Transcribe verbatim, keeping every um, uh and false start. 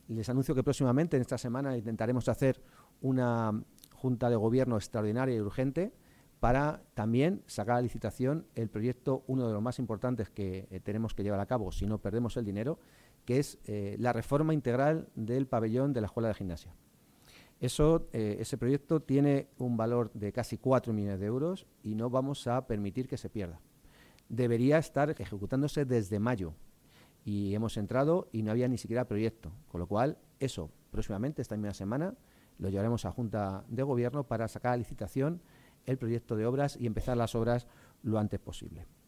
Les anuncio que próximamente, en esta semana, intentaremos hacer una Junta de Gobierno extraordinaria y urgente para también sacar a licitación el proyecto, uno de los más importantes que eh, tenemos que llevar a cabo, si no perdemos el dinero, que es eh, la reforma integral del pabellón de la Escuela de Gimnasia. Eso, eh, ese proyecto tiene un valor de casi cuatro millones de euros y no vamos a permitir que se pierda. Debería estar ejecutándose desde mayo y hemos entrado y no había ni siquiera proyecto, con lo cual eso próximamente, esta misma semana, lo llevaremos a Junta de Gobierno para sacar a licitación el proyecto de obras y empezar las obras lo antes posible.